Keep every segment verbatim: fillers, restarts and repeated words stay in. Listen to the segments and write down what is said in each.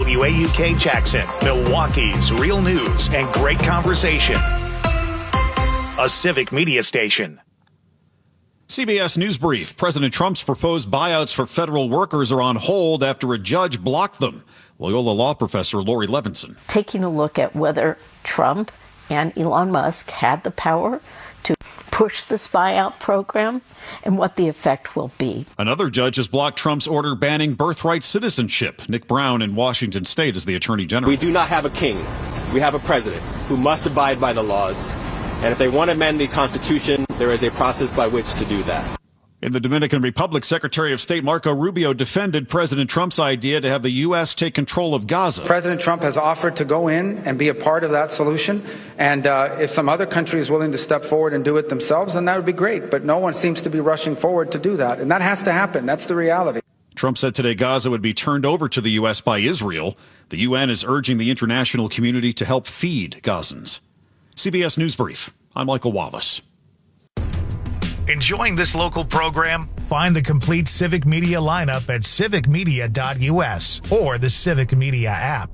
W A U K Jackson, Milwaukee's real news and great conversation. A Civic Media station. C B S News Brief. President Trump's proposed buyouts for federal workers are on hold after a judge blocked them. Loyola law professor Lori Levinson. Taking a look at whether Trump and Elon Musk had the power to push this buyout program and what the effect will be. Another judge has blocked Trump's order banning birthright citizenship. Nick Brown in Washington State is the attorney general. We do not have a king. We have a president who must abide by the laws. And if they want to amend the Constitution, there is a process by which to do that. In the Dominican Republic, Secretary of State Marco Rubio defended President Trump's idea to have the U S take control of Gaza. President Trump has offered to go in and be a part of that solution. And uh, if some other country is willing to step forward and do it themselves, then that would be great. But no one seems to be rushing forward to do that. And that has to happen. That's the reality. Trump said today Gaza would be turned over to the U S by Israel. The U N is urging the international community to help feed Gazans. C B S News Brief. I'm Michael Wallace. Enjoying this local program? Find the complete Civic Media lineup at civic media dot u s or the Civic Media app.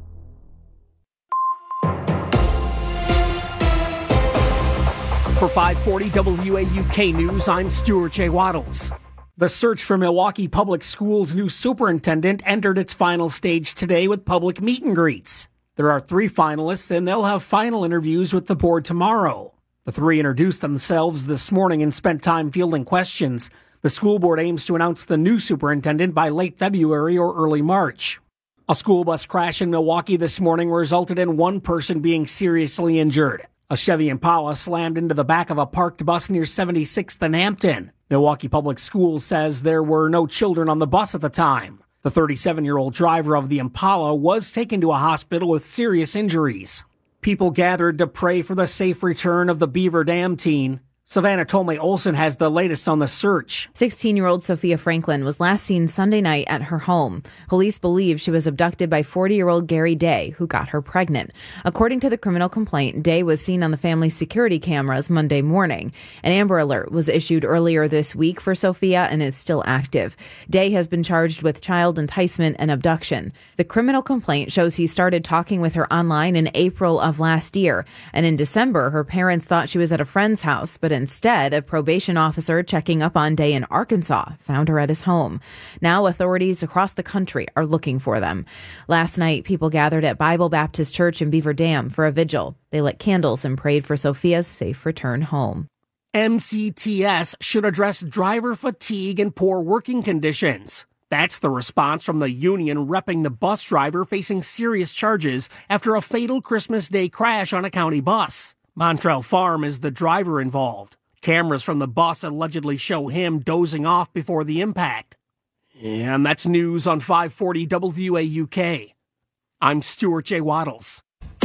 For five forty W A U K News, I'm Stuart J. Waddles. The search for Milwaukee Public Schools' new superintendent entered its final stage today with public meet and greets. There are three finalists, and they'll have final interviews with the board tomorrow. The three introduced themselves this morning and spent time fielding questions. The school board aims to announce the new superintendent by late February or early March. A school bus crash in Milwaukee this morning resulted in one person being seriously injured. A Chevy Impala slammed into the back of a parked bus near seventy-sixth and Hampton. Milwaukee Public Schools says there were no children on the bus at the time. The thirty-seven-year-old driver of the Impala was taken to a hospital with serious injuries. People gathered to pray for the safe return of the Beaver Dam teen. Savannah Tolme Olsen has the latest on the search. sixteen-year-old Sophia Franklin was last seen Sunday night at her home. Police believe she was abducted by forty-year-old Gary Day, who got her pregnant. According to the criminal complaint, Day was seen on the family's security cameras Monday morning. An Amber Alert was issued earlier this week for Sophia and is still active. Day has been charged with child enticement and abduction. The criminal complaint shows he started talking with her online in April of last year, and in December, her parents thought she was at a friend's house, but instead, a probation officer checking up on Day in Arkansas found her at his home. Now authorities across the country are looking for them. Last night, people gathered at Bible Baptist Church in Beaver Dam for a vigil. They lit candles and prayed for Sophia's safe return home. M C T S should address driver fatigue and poor working conditions. That's the response from the union repping the bus driver facing serious charges after a fatal Christmas Day crash on a county bus. Montrell Farm is the driver involved. Cameras from the bus allegedly show him dozing off before the impact. And that's news on five forty W A U K. I'm Stuart J. Waddles.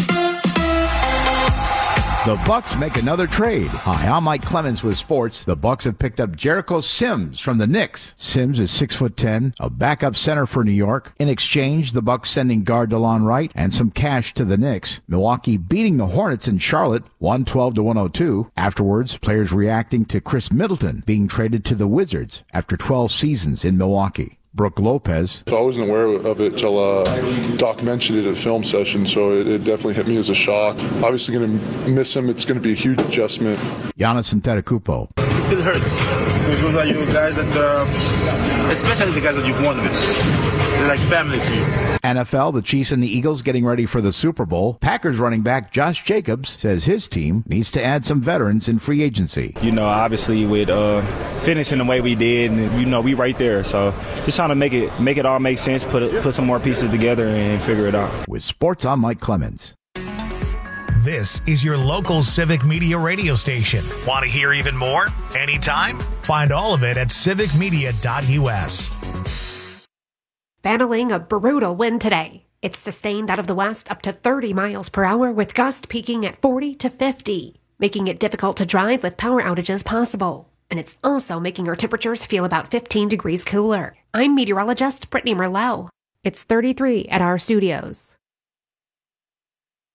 The Bucks make another trade. Hi, I'm Mike Clemens with sports. The Bucks have picked up Jericho Sims from the Knicks. Sims is six foot ten, a backup center for New York. In exchange, the Bucks sending guard DeLon Wright and some cash to the Knicks. Milwaukee beating the Hornets in Charlotte, one twelve to one oh two. Afterwards, players reacting to Chris Middleton being traded to the Wizards after twelve seasons in Milwaukee. Brooke Lopez. So I wasn't aware of it till uh, Doc mentioned it at a film session, so it, it definitely hit me as a shock. Obviously going to miss him. It's going to be a huge adjustment. Giannis Antetokounmpo. It still hurts. Those are you guys that, uh, especially the guys that you've won with. They're like family to you. N F L, the Chiefs and the Eagles getting ready for the Super Bowl. Packers running back Josh Jacobs says his team needs to add some veterans in free agency. You know, obviously with uh, finishing the way we did, and you know, we right there. So just trying to make it make it all make sense, put it, put some more pieces together and figure it out. With sports, I'm Mike Clemens. This is your local Civic Media radio station. Want to hear even more? Anytime? Find all of it at civic media dot u s. Battling a brutal wind today. It's sustained out of the west up to thirty miles per hour with gusts peaking at forty to fifty, making it difficult to drive with power outages possible. And it's also making our temperatures feel about fifteen degrees cooler. I'm meteorologist Brittany Merlot. It's thirty-three at our studios.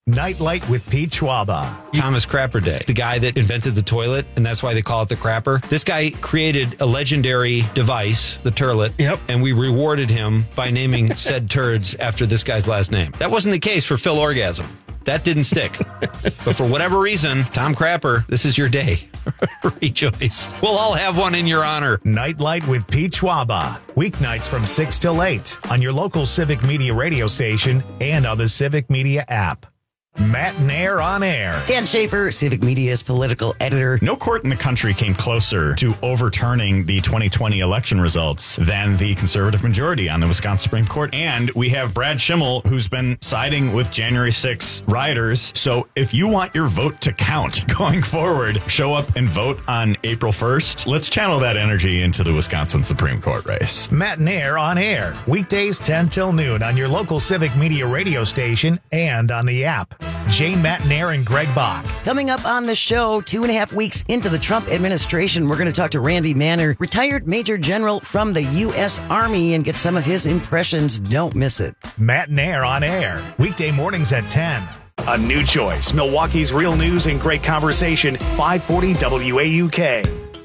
Nightlight with Pete Schwaba. Thomas Crapper Day, the guy that invented the toilet, and that's why they call it the crapper. This guy created a legendary device, the turlet, yep. and we rewarded him by naming said turds after this guy's last name. That wasn't the case for Phil Orgasm. That didn't stick. But for whatever reason, Tom Crapper, this is your day. Rejoice. We'll all have one in your honor. Nightlight with Pete Schwaba. Weeknights from six till eight on your local Civic Media radio station and on the Civic Media app. Matt Nair on air. Dan Schaefer, Civic Media's political editor. No court in the country came closer to overturning the twenty twenty election results than the conservative majority on the Wisconsin Supreme Court. And we have Brad Schimmel, who's been siding with January sixth rioters. So if you want your vote to count going forward, show up and vote on April first. Let's channel that energy into the Wisconsin Supreme Court race. Matt Nair on air. Weekdays ten till noon on your local Civic Media radio station and on the app. Jane Matt Nair and Greg Bach. Coming up on the show, two and a half weeks into the Trump administration, we're going to talk to Randy Manner, retired Major General from the U S Army, and get some of his impressions. Don't miss it. Matt Nair on air. Weekday mornings at ten. A new choice. Milwaukee's real news and great conversation. five forty W A U K.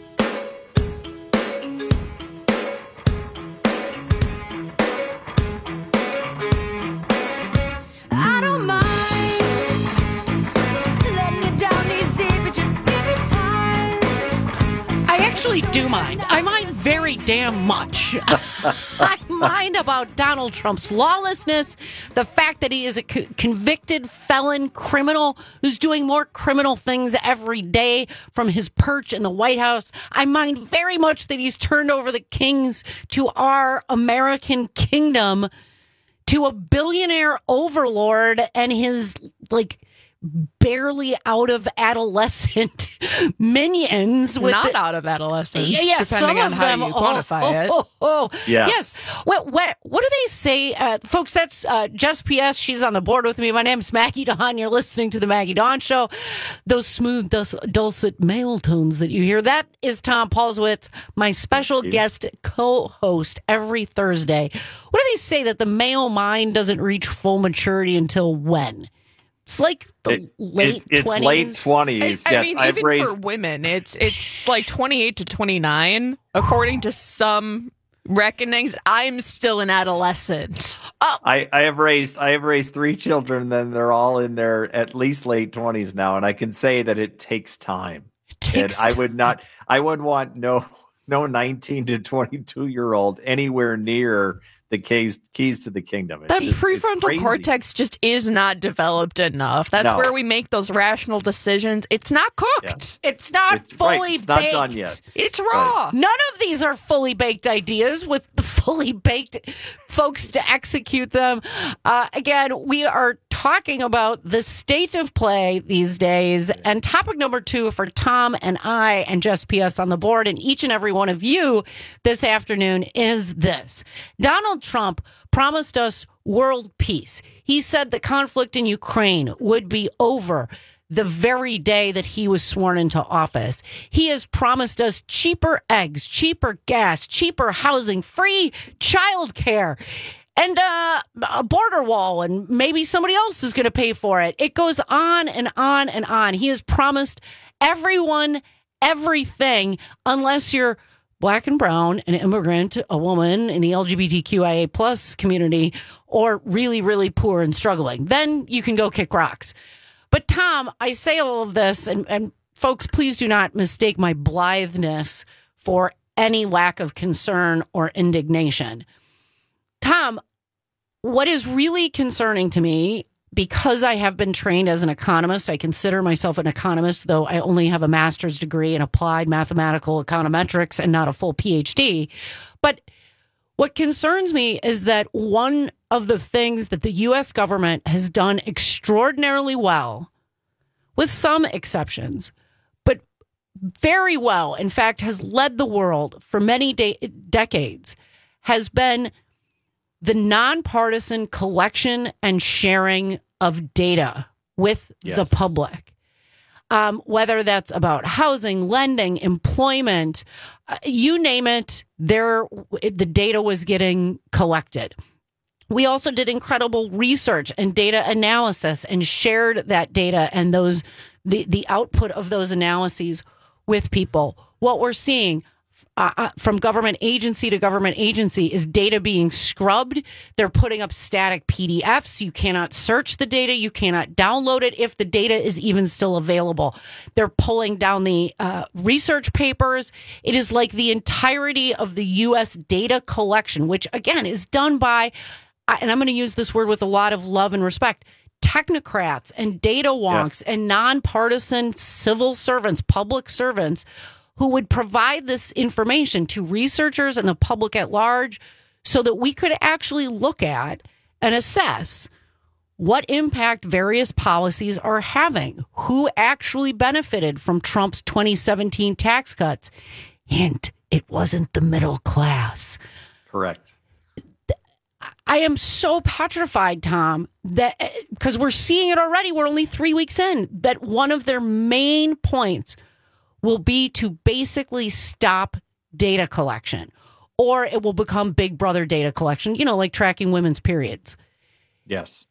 Do mind. I mind very damn much. I mind about Donald Trump's lawlessness, the fact that he is a co- convicted felon criminal who's doing more criminal things every day from his perch in the White House. I mind very much that he's turned over the kings to our American kingdom to a billionaire overlord and his, like, barely out of adolescent minions. With Not the, out of adolescence, yeah, depending on how them, you quantify oh, it. Oh, oh, oh. Yes. yes. What, what, what do they say? Uh, folks, that's uh, Jess P S. She's on the board with me. My name's Maggie Dawn. You're listening to the Maggie Dawn Show. Those smooth, dus- dulcet male tones that you hear, that is Tom Paulswitz, my special guest co-host every Thursday. What do they say, that the male mind doesn't reach full maturity until when? It's like the it, late it, it's twenties. late twenties. I, yes, I mean, I've even raised... for women, it's it's like twenty-eight to twenty-nine, according to some reckonings. I'm still an adolescent. Oh. I, I have raised I have raised three children. Then they're all in their at least late twenties now, and I can say that it takes time. It takes and time. I would not. I would want no no nineteen to twenty-two year old anywhere near the keys keys to the kingdom. It's That just, prefrontal cortex just is not developed enough. That's No. where we make those rational decisions. It's not cooked. It's not It's- fully right, it's not baked. done yet. It's raw. None of these are fully baked ideas with fully baked folks to execute them. Uh, again, we are talking about the state of play these days. And topic number two for Tom and I and Jess P S on the board and each and every one of you this afternoon is this. Donald Trump promised us world peace. He said the conflict in Ukraine would be over the very day that he was sworn into office. He has promised us cheaper eggs, cheaper gas, cheaper housing, free childcare, and uh, a border wall, and maybe somebody else is going to pay for it. It goes on and on and on. He has promised everyone everything unless you're Black and brown, an immigrant, a woman in the L G B T Q I A plus community, or really, really poor and struggling. Then you can go kick rocks. But Tom, I say all of this, and, and folks, please do not mistake my blitheness for any lack of concern or indignation. Tom, what is really concerning to me, because I have been trained as an economist, I consider myself an economist, though I only have a master's degree in applied mathematical econometrics and not a full P H D. But what concerns me is that one of the things that the U S government has done extraordinarily well, with some exceptions, but very well, in fact, has led the world for many de- decades, has been the nonpartisan collection and sharing of data with yes. the public. Um, whether that's about housing, lending, employment, uh, you name it, there the data was getting collected. We also did incredible research and data analysis and shared that data and those the, the output of those analyses with people. What we're seeing uh, from government agency to government agency is data being scrubbed. They're putting up static P D Fs. You cannot search the data. You cannot download it if the data is even still available. They're pulling down the uh, research papers. It is like the entirety of the U S data collection, which again is done by, and I'm going to use this word with a lot of love and respect, technocrats and data wonks yes. and nonpartisan civil servants, public servants, who would provide this information to researchers and the public at large so that we could actually look at and assess what impact various policies are having, who actually benefited from Trump's twenty seventeen tax cuts. Hint, it wasn't the middle class. Correct. I am so petrified, Tom, that because we're seeing it already, we're only three weeks in, that one of their main points will be to basically stop data collection, or it will become Big Brother data collection, you know, like tracking women's periods. Yes.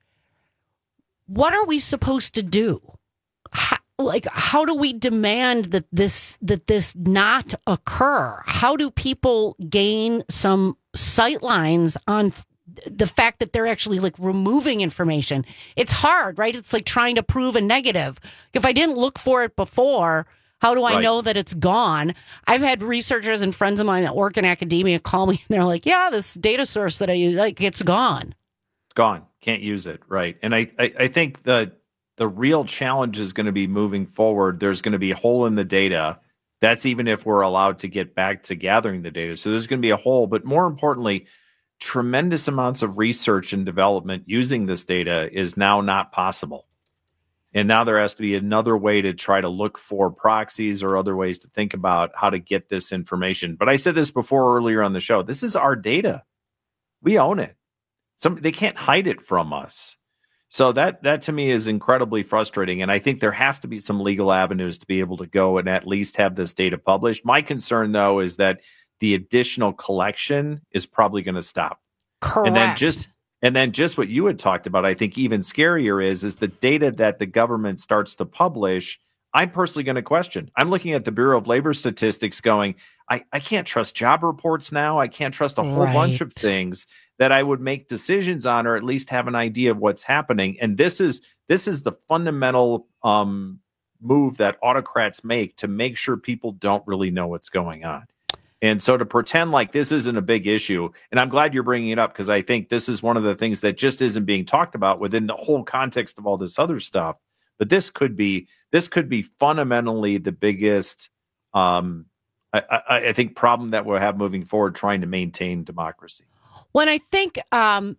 What are we supposed to do? How, like, how do we demand that this that this not occur? How do people gain some sight lines on the fact that they're actually like removing information? It's hard, right? It's like trying to prove a negative. If I didn't look for it before, how do I right. know that it's gone? I've had researchers and friends of mine that work in academia call me and they're like, yeah, this data source that I use, like, it's gone. It's gone. Can't use it. Right. And I, I, I think the the real challenge is going to be moving forward. There's going to be a hole in the data. That's even if we're allowed to get back to gathering the data. So there's going to be a hole. But more importantly, tremendous amounts of research and development using this data is now not possible. And now there has to be another way to try to look for proxies or other ways to think about how to get this information. But I said this before earlier on the show. This is our data. We own it. Some, they can't hide it from us. So that that to me is incredibly frustrating. And I think there has to be some legal avenues to be able to go and at least have this data published. My concern, though, is that the additional collection is probably going to stop. Correct. And then just and then just what you had talked about, I think even scarier is, is the data that the government starts to publish. I'm personally going to question. I'm looking at the Bureau of Labor Statistics going, I, I can't trust job reports now. I can't trust a whole right. bunch of things that I would make decisions on or at least have an idea of what's happening. And this is this is the fundamental um, move that autocrats make to make sure people don't really know what's going on. And so to pretend like this isn't a big issue, and I'm glad you're bringing it up because I think this is one of the things that just isn't being talked about within the whole context of all this other stuff. But this could be this could be fundamentally the biggest, um, I, I, I think, problem that we'll have moving forward, trying to maintain democracy. When I think, um,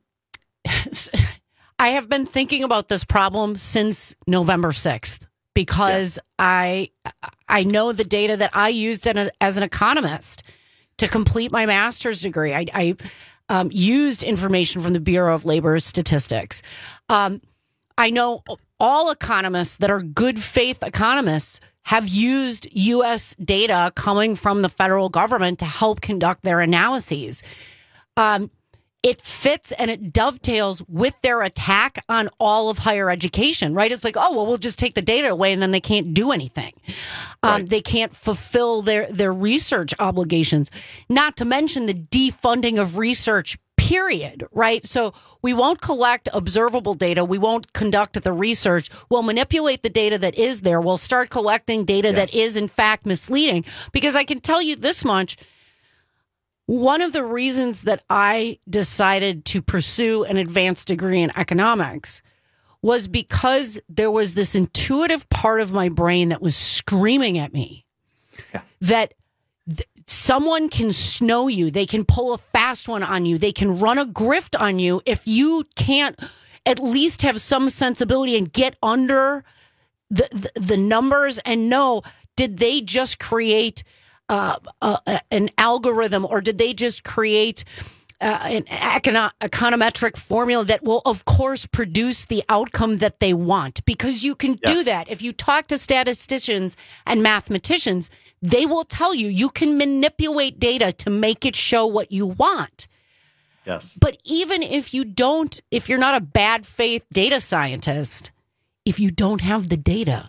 I have been thinking about this problem since November sixth because yeah. I I know the data that I used in a, as an economist to complete my master's degree. I, I um, used information from the Bureau of Labor Statistics. Um, I know all economists that are good faith economists have used U S data coming from the federal government to help conduct their analyses. Um, it fits and it dovetails with their attack on all of higher education, right? It's like, oh, well, we'll just take the data away and then they can't do anything. Um, right. They can't fulfill their, their research obligations, not to mention the defunding of research, period, right? So we won't collect observable data. We won't conduct the research. We'll manipulate the data that is there. We'll start collecting data yes. that is, in fact, misleading. Because I can tell you this much. One of the reasons that I decided to pursue an advanced degree in economics was because there was this intuitive part of my brain that was screaming at me yeah. that th- someone can snow you. They can pull a fast one on you. They can run a grift on you if you can't at least have some sensibility and get under the, the, the numbers and know, did they just create Uh, uh, an algorithm, or did they just create uh, an econo- econometric formula that will, of course, produce the outcome that they want? Because you can yes. do that. If you talk to statisticians and mathematicians, they will tell you you can manipulate data to make it show what you want. Yes. But even if you don't, if you're not a bad faith data scientist, if you don't have the data,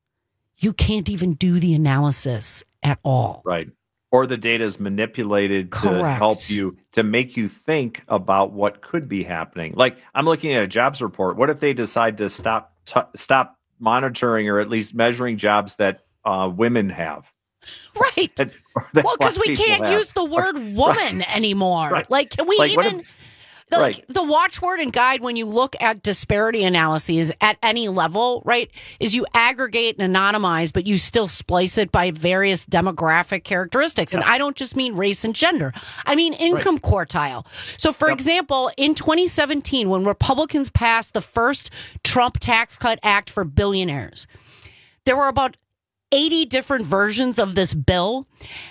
you can't even do the analysis at all. Right. Or the data is manipulated to Correct. help you, to make you think about what could be happening. Like, I'm looking at a jobs report. What if they decide to stop t- stop monitoring or at least measuring jobs that uh, women have? Right. That, that Well, because black we people can't have. use the word woman Right. anymore. Right. Like, can we Like, what even... if- Like Right. the watchword and guide when you look at disparity analyses at any level, right, is you aggregate and anonymize, but you still splice it by various demographic characteristics. And I don't just mean race and gender. I mean income quartile. So, for example, in twenty seventeen, when Republicans passed the first Trump Tax Cut Act for billionaires, there were about eighty different versions of this bill.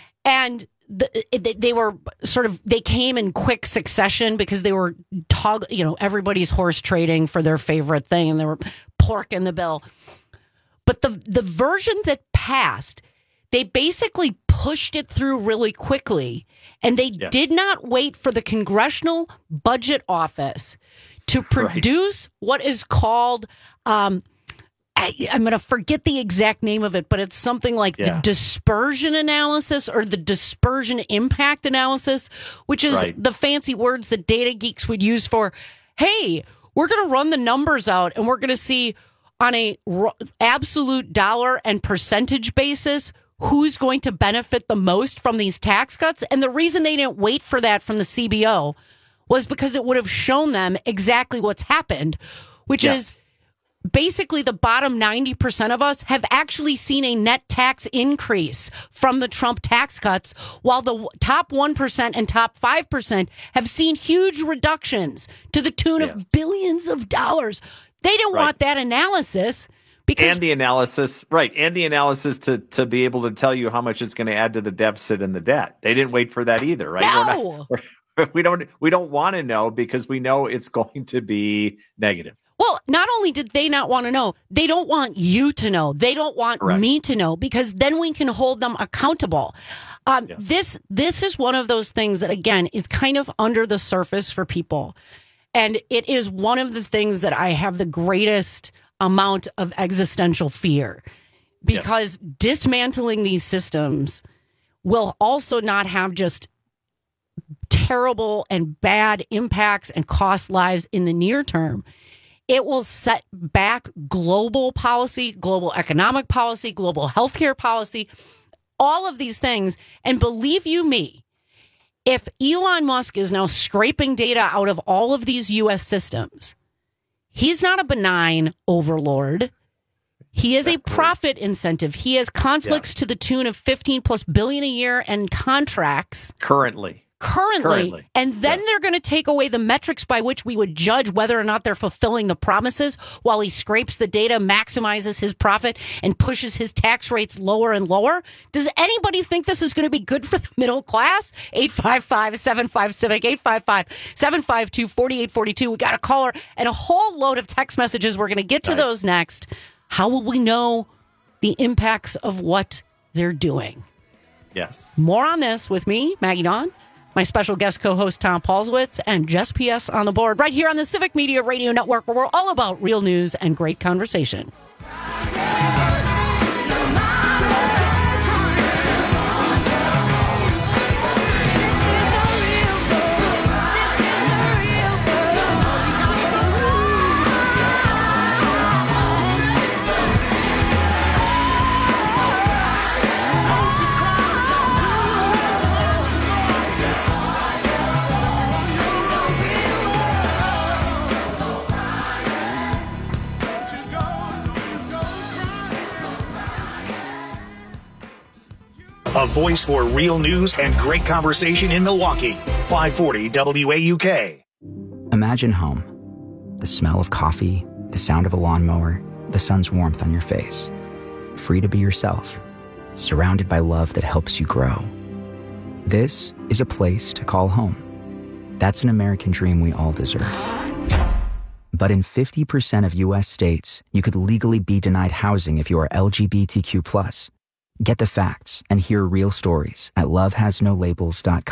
And The, they, they were sort of, they came in quick succession because they were, tog, you know, everybody's horse trading for their favorite thing, and they were porking the bill. But the the version that passed, they basically pushed it through really quickly, and they Yes. did not wait for the Congressional Budget Office to produce what is called, um, I, I'm going to forget the exact name of it, but it's something like Yeah. the dispersion analysis or the dispersion impact analysis, which is Right. the fancy words that data geeks would use for, hey, we're going to run the numbers out and we're going to see on a r- absolute dollar and percentage basis who's going to benefit the most from these tax cuts. And the reason they didn't wait for that from the C B O was because it would have shown them exactly what's happened, which Yeah. is basically the bottom ninety percent of us have actually seen a net tax increase from the Trump tax cuts, while the w- top one percent and top five percent have seen huge reductions to the tune of billions of dollars. They didn't Right. want that analysis because And the analysis, right, and the analysis to to be able to tell you how much it's going to add to the deficit and the debt. They didn't wait for that either, right? We're No. not, we're, we don't we don't want to know because we know it's going to be negative. Well, not only did they not want to know, they don't want you to know. They don't want Correct. me to know, because then we can hold them accountable. Um, This this is one of those things that, again, is kind of under the surface for people. And it is one of the things that I have the greatest amount of existential fear, because dismantling these systems will also not have just terrible and bad impacts and cost lives in the near term. It will set back global policy, global economic policy, global healthcare policy, all of these things. And believe you me, if Elon Musk is now scraping data out of all of these U S systems, he's not a benign overlord. He is a profit incentive. He has conflicts to the tune of fifteen plus billion a year and contracts. Currently. Currently, Currently. and then they're going to take away the metrics by which we would judge whether or not they're fulfilling the promises, while he scrapes the data, maximizes his profit, and pushes his tax rates lower and lower. Does anybody think this is going to be good for the middle class? eight five five, seven five, civic, eight five five, seven five two, four eight four two. We got a caller and a whole load of text messages. We're going to get to Nice. those next. How will we know the impacts of what they're doing? Yes. More on this with me, Maggie Dawn, my special guest co-host Tom Paulswitz, and Jess P S on the board right here on the Civic Media Radio Network, where we're all about real news and great conversation. A voice for real news and great conversation in Milwaukee. five forty W A U K. Imagine home. The smell of coffee, the sound of a lawnmower, the sun's warmth on your face. Free to be yourself, surrounded by love that helps you grow. This is a place to call home. That's an American dream we all deserve. But in fifty percent of U S states, you could legally be denied housing if you are L G B T Q plus. Get the facts and hear real stories at love has no labels dot com.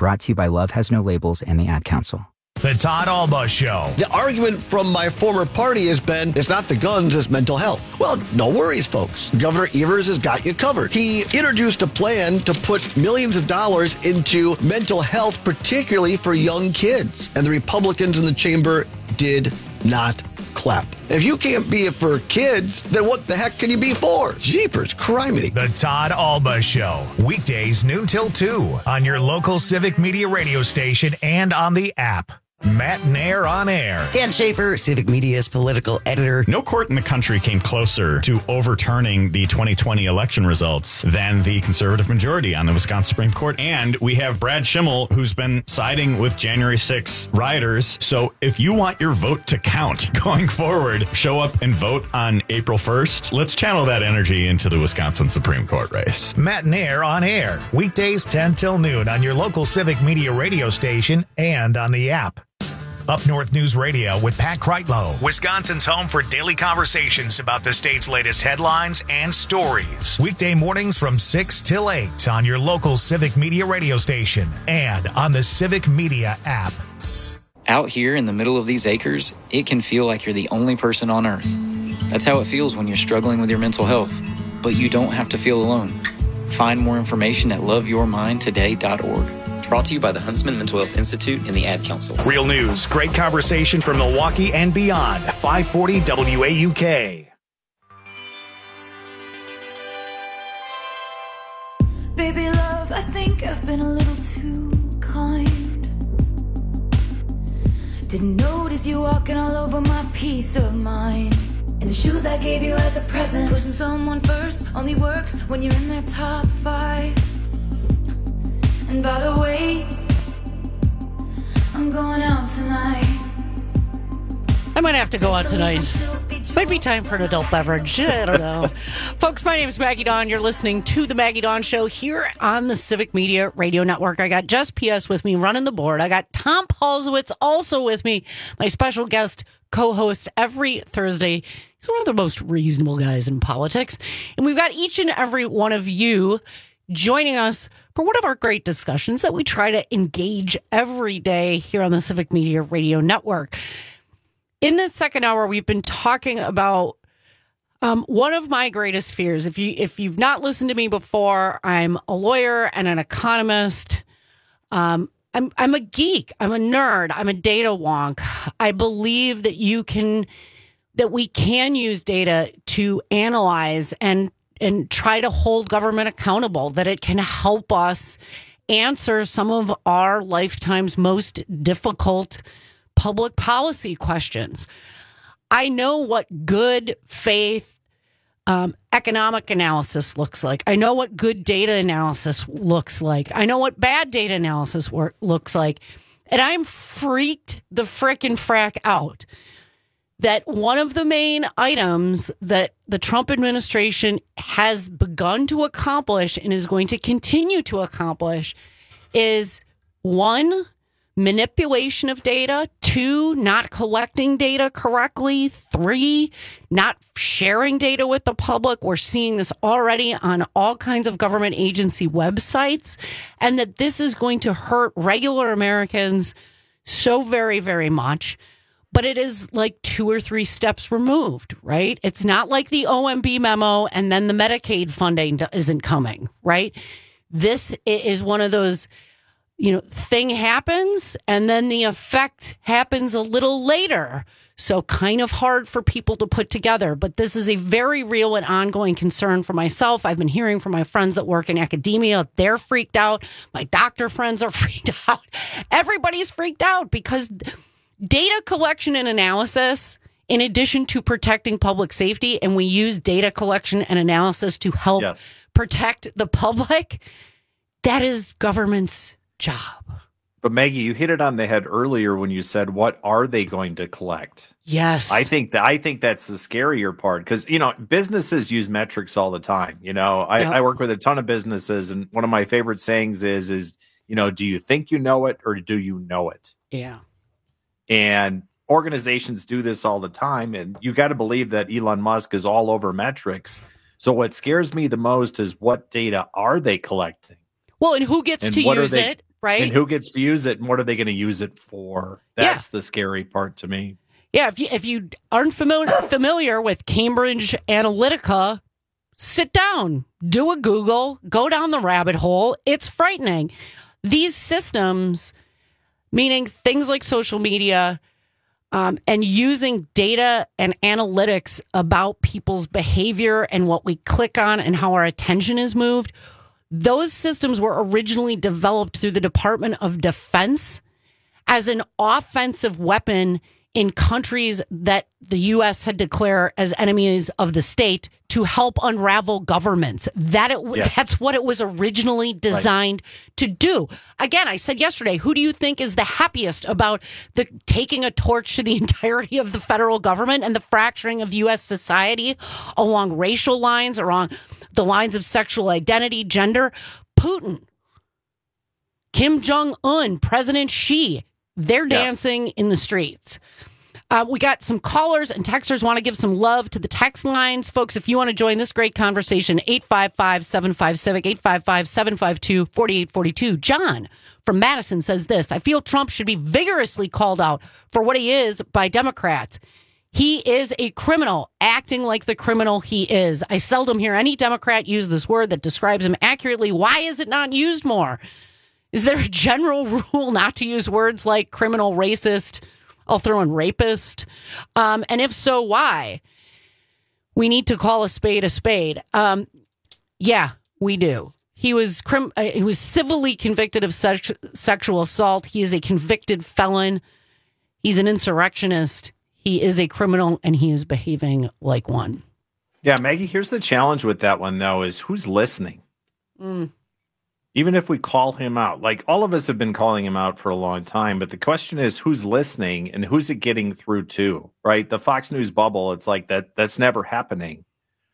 Brought to you by Love Has No Labels and the Ad Council. The Todd Alba Show. The argument from my former party has been, it's not the guns, it's mental health. Well, no worries, folks. Governor Evers has got you covered. He introduced a plan to put millions of dollars into mental health, particularly for young kids. And the Republicans in the chamber did not clap. If you can't be it for kids, then what the heck can you be for? Jeepers, criminy. The Todd Alba Show. Weekdays noon till two on your local Civic Media radio station and on the app. Matt Nair on air. Dan Schaefer, Civic Media's political editor. No court in the country came closer to overturning the twenty twenty election results than the conservative majority on the Wisconsin Supreme Court. And we have Brad Schimmel, who's been siding with January sixth rioters. So if you want your vote to count going forward, show up and vote on April first. Let's channel that energy into the Wisconsin Supreme Court race. Matt Nair on air. Weekdays ten till noon on your local Civic Media radio station and on the app. Up North News Radio with Pat Kreitlow, Wisconsin's home for daily conversations about the state's latest headlines and stories. Weekday mornings from six till eight on your local Civic Media radio station and on the Civic Media app. Out here in the middle of these acres, it can feel like you're the only person on earth. That's how it feels when you're struggling with your mental health. But you don't have to feel alone. Find more information at love your mind today dot org. Brought to you by the Huntsman Mental Health Institute and the Ad Council. Real news, great conversation from Milwaukee and beyond. five forty W A U K. Baby love, I think I've been a little too kind. Didn't notice you walking all over my peace of mind. And the shoes I gave you as a present. Putting someone first only works when you're in their top five. And by the way, I'm going out tonight. I might have to go out tonight. Might be time for an adult beverage. I don't know. Folks, my name is Maggie Dawn. You're listening to The Maggie Dawn Show here on the Civic Media Radio Network. I got Jess P S with me running the board. I got Tom Paulsowitz also with me, my special guest co-host every Thursday. He's one of the most reasonable guys in politics. And we've got each and every one of you joining us for one of our great discussions that we try to engage every day here on the Civic Media Radio Network. In this second hour, we've been talking about um, one of my greatest fears. If you if you've not listened to me before, I'm a lawyer and an economist. Um, I'm I'm a geek. I'm a nerd. I'm a data wonk. I believe that you can that we can use data to analyze and and try to hold government accountable, that it can help us answer some of our lifetime's most difficult public policy questions. I know what good faith um, economic analysis looks like. I know what good data analysis looks like. I know what bad data analysis work, looks like. And I'm freaked the frickin' frack out that one of the main items that the Trump administration has begun to accomplish and is going to continue to accomplish is, one, manipulation of data, two, not collecting data correctly, three, not sharing data with the public. We're seeing this already on all kinds of government agency websites, and that this is going to hurt regular Americans so very, very much. But it is like two or three steps removed, right? It's not like the O M B memo and then the Medicaid funding isn't coming, right? This is one of those, you know, thing happens and then the effect happens a little later. So kind of hard for people to put together. But this is a very real and ongoing concern for myself. I've been hearing from my friends that work in academia. They're freaked out. My doctor friends are freaked out. Everybody's freaked out because data collection and analysis, in addition to protecting public safety, and we use data collection and analysis to help yes. protect the public, that is government's job. But Maggie, you hit it on the head earlier when you said, what are they going to collect? Yes. I think that I think that's the scarier part, because, you know, businesses use metrics all the time. You know, I, yep. I work with a ton of businesses, and one of my favorite sayings is, is, you know, do you think you know it or do you know it? Yeah. And organizations do this all the time. And you got to believe that Elon Musk is all over metrics. So what scares me the most is, what data are they collecting? Well, and who gets and to use they, it? right? And who gets to use it, and what are they going to use it for? That's yeah. the scary part to me. Yeah, if you if you aren't familiar familiar with Cambridge Analytica, sit down, do a Google, go down the rabbit hole. It's frightening. These systems, meaning things like social media, um, and using data and analytics about people's behavior and what we click on and how our attention is moved, those systems were originally developed through the Department of Defense as an offensive weapon in countries that the U S had declared as enemies of the state to help unravel governments. That it, yeah. That's what it was originally designed right. to do. Again, I said yesterday, who do you think is the happiest about the taking a torch to the entirety of the federal government and the fracturing of U S society along racial lines, along the lines of sexual identity, gender? Putin, Kim Jong-un, President Xi. They're dancing yes. in the streets. Uh, we got some callers and texters want to give some love to the text lines. Folks, if you want to join this great conversation, eight five five, seven five civic, eight five five, seven five two, four eight four two. John from Madison says this: I feel Trump should be vigorously called out for what he is by Democrats. He is a criminal, acting like the criminal he is. I seldom hear any Democrat use this word that describes him accurately. Why is it not used more? Is there a general rule not to use words like criminal, racist? I'll throw in rapist. Um, and if so, why? We need to call a spade a spade. Um, yeah, we do. He was crim- uh, he was civilly convicted of sex- sexual assault. He is a convicted felon. He's an insurrectionist. He is a criminal, and he is behaving like one. Yeah, Maggie, here's the challenge with that one, though, is who's listening? Mm. Even if we call him out, like all of us have been calling him out for a long time, but the question is who's listening and who's it getting through to, right? The Fox News bubble, it's like that that's never happening.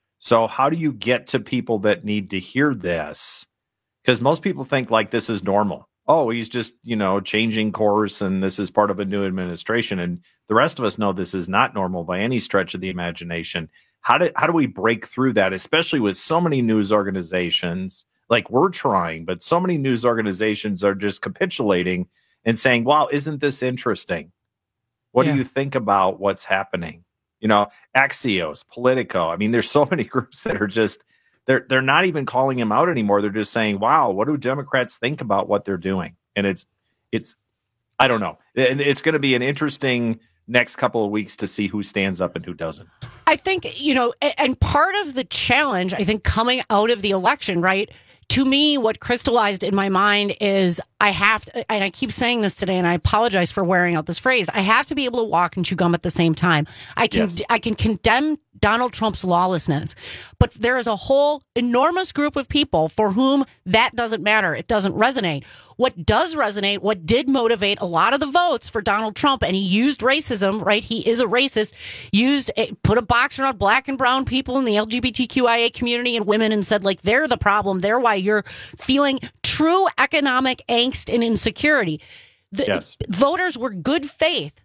So how do you get to people that need to hear this? Because most people think like this is normal. Oh, he's just, you know, changing course and this is part of a new administration. And the rest of us know this is not normal by any stretch of the imagination. How do, how do we break through that, especially with so many news organizations? Like we're trying, but so many news organizations are just capitulating and saying, wow, isn't this interesting? What yeah. do you think about what's happening? You know, Axios, Politico. I mean, there's so many groups that are just, they're they're not even calling him out anymore. They're just saying, wow, what do Democrats think about what they're doing? And it's, it's, I don't know. And it's going to be an interesting next couple of weeks to see who stands up and who doesn't. I think, you know, and part of the challenge, I think, coming out of the election, right? To me, what crystallized in my mind is I have to, and I keep saying this today, and I apologize for wearing out this phrase, I have to be able to walk and chew gum at the same time. I can yes. I can condemn Donald Trump's lawlessness, but there is a whole enormous group of people for whom that doesn't matter. It doesn't resonate. What does resonate, what did motivate a lot of the votes for Donald Trump, and he used racism, right? He is a racist, used, a, put a box around black and brown people in the L G B T Q I A community and women and said, like, they're the problem. They're why you're feeling true economic angst and insecurity. The yes. voters were good faith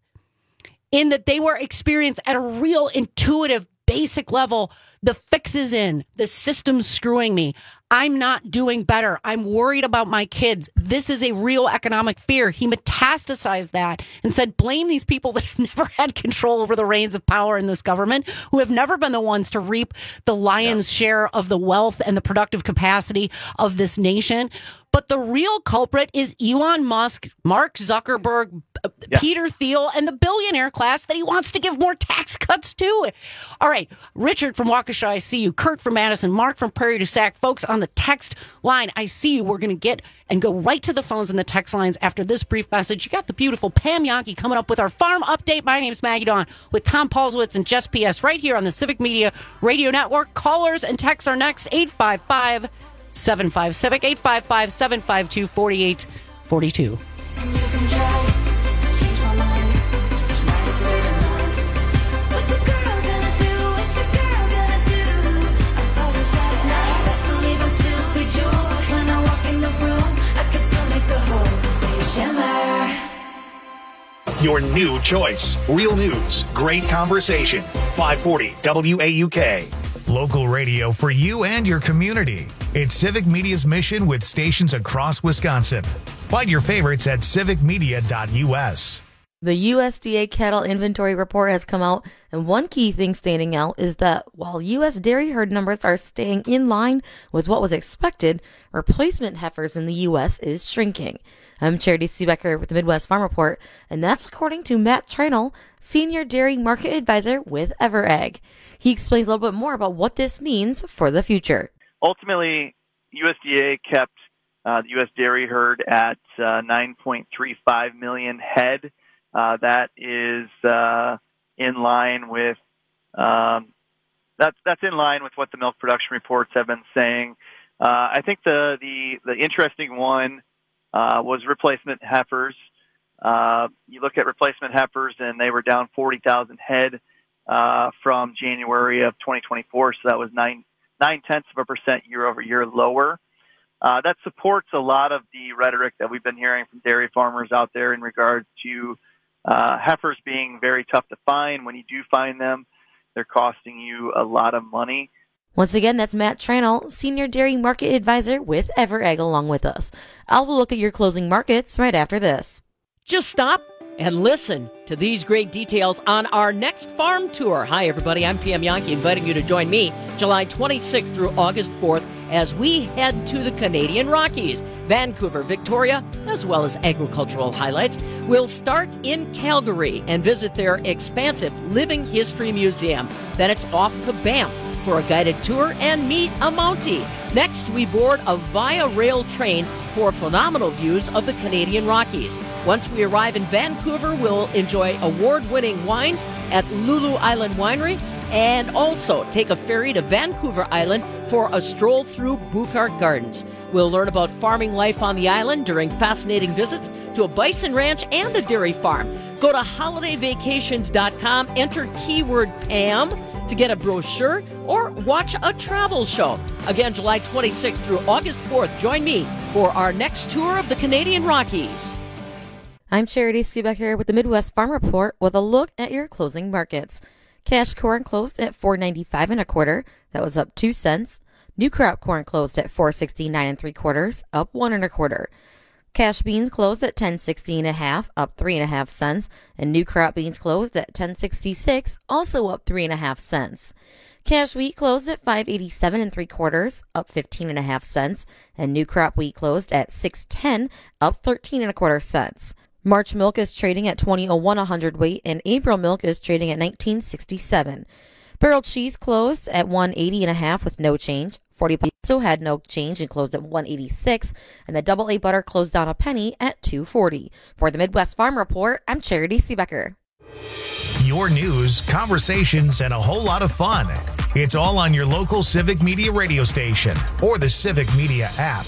in that they were experienced at a real intuitive basic level. The fix is in. The system's screwing me. I'm not doing better. I'm worried about my kids. This is a real economic fear. He metastasized that and said, blame these people that have never had control over the reins of power in this government, who have never been the ones to reap the lion's yeah. share of the wealth and the productive capacity of this nation. But the real culprit is Elon Musk, Mark Zuckerberg, yes. Peter Thiel, and the billionaire class that he wants to give more tax cuts to. All right, Richard from Waukesha, I see you. Kurt from Madison, Mark from Prairie du Sac. Folks on the text line, I see you. We're going to get and go right to the phones and the text lines after this brief message. You got the beautiful Pam Yankee coming up with our farm update. My name's Maggie Dawn with Tom Paulswitz and Jess P S right here on the Civic Media Radio Network. Callers and texts are next. eight five five, seven five Civic, eight five five, seven five two, four eight four two. Your new choice. Real news, great conversation. five forty W A U K. Local radio for you and your community. It's Civic Media's mission with stations across Wisconsin. Find your favorites at civic media dot U S. The U S D A cattle inventory report has come out, and one key thing standing out is that while U S dairy herd numbers are staying in line with what was expected, replacement heifers in the U S is shrinking. I'm Charity Seebecker with the Midwest Farm Report, and that's according to Matt Trainell, Senior Dairy Market Advisor with EverEgg. He explains a little bit more about what this means for the future. Ultimately, U S D A kept uh, the U S dairy herd at uh, nine point three five million head. Uh, that is uh, in line with um, that's that's in line with what the milk production reports have been saying. Uh, I think the the the interesting one uh, was replacement heifers. Uh, you look at replacement heifers, and they were down forty thousand head uh, from January of twenty twenty-four. So that was nine nine tenths of a percent year over year lower. Uh, that supports a lot of the rhetoric that we've been hearing from dairy farmers out there in regards to Uh, heifers being very tough to find. When you do find them, they're costing you a lot of money. Once again, that's Matt Trainell, Senior Dairy Market Advisor with EverEgg, along with us. I'll look at your closing markets right after this. Just stop and listen to these great details on our next farm tour. Hi, everybody. I'm P M Yankee, inviting you to join me July twenty-sixth through August fourth as we head to the Canadian Rockies, Vancouver, Victoria, as well as agricultural highlights. We'll start in Calgary and visit their expansive Living History Museum. Then it's off to Banff for a guided tour and meet a Mountie. Next, we board a Via Rail train for phenomenal views of the Canadian Rockies. Once we arrive in Vancouver, we'll enjoy award-winning wines at Lulu Island Winery and also take a ferry to Vancouver Island for a stroll through Buchart Gardens. We'll learn about farming life on the island during fascinating visits to a bison ranch and a dairy farm. Go to holiday vacations dot com, enter keyword Pam to get a brochure or watch a travel show. Again, July twenty-sixth through August fourth, join me for our next tour of the Canadian Rockies. I'm Charity Seebecker with the Midwest Farm Report with a look at your closing markets. Cash corn closed at four ninety-five and a quarter. That was up two cents. New crop corn closed at four sixty-nine and three quarters, up one and a quarter. Cash beans closed at ten sixty and a half, up three and a half cents, and new crop beans closed at ten sixty-six, also up three and a half cents. Cash wheat closed at five eighty-seven and three quarters, up fifteen and a half cents, and new crop wheat closed at six ten, up thirteen and a quarter cents. March milk is trading at twenty oh one a hundredweight, and April milk is trading at nineteen sixty-seven. Barrel cheese closed at one eighty and a half with no change. forty also had no change and closed at one eighty-six, and the double A butter closed down a penny at two forty. For the Midwest Farm Report, I'm Charity Seebecker. Your news, conversations, and a whole lot of fun. It's all on your local Civic Media radio station or the Civic Media app.